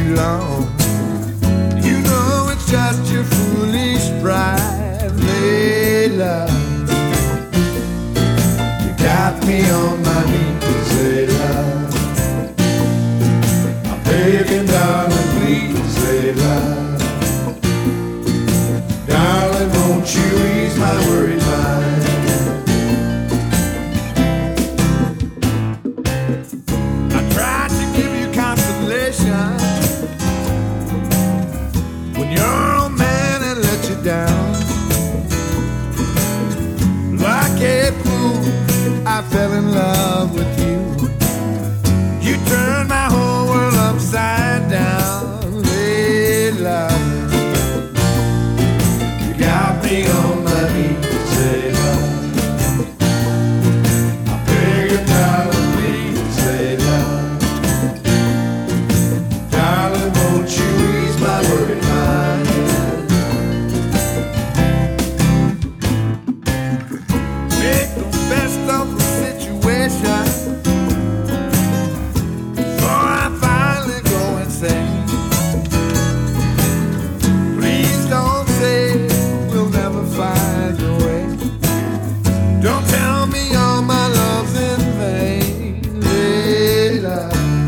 long. You know it's just your foolish pride, Layla. You got me on my knees, Layla. I'm begging, darling, please, Layla. Darling, won't you ease my worried mind? I tried to give you consolation when your old man had let you down. Like a fool, I fell in love with you. You turned my whole world upside down, Layla. You got me on my knees, Layla. I beg you, darling, please, Layla. Darling, won't you ease my worried mind? Make the best of the situation before I finally go insane. Please don't say we'll never find a way. Don't tell me all my love's in vain, Layla.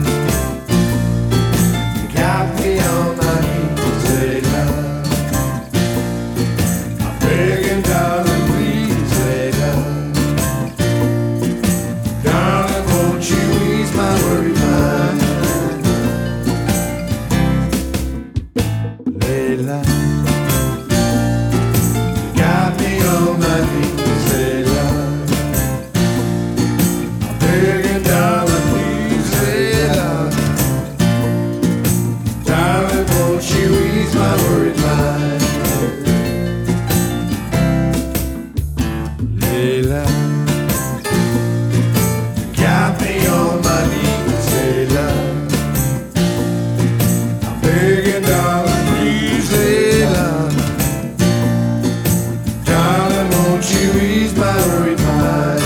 You got me on my knees, Layla. I'm begging, darling, please, Layla. Darling, won't you ease my worried mind? Layla. You got me on my knees, Layla. I'm begging, darling, please, Layla. Darling, won't you ease my worried mind? Layla. You got me on my knees, Layla. I'm begging, darling, please, Layla. Darling, won't you ease my worried mind?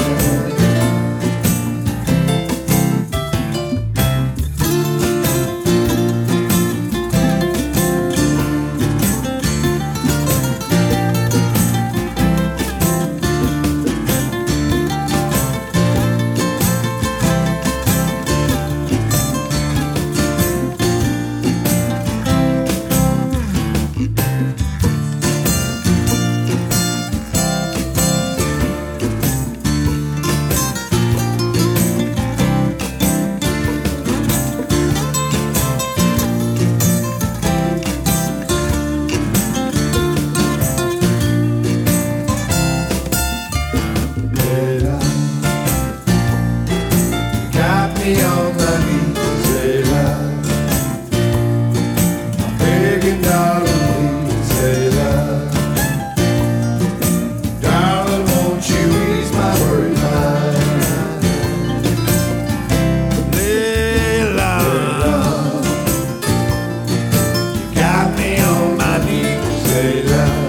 Layla. You got me on my knees, Layla. I'm begging, darling, please, Layla. Darling, won't you ease my worried mind? Layla. You got me on my knees, Layla.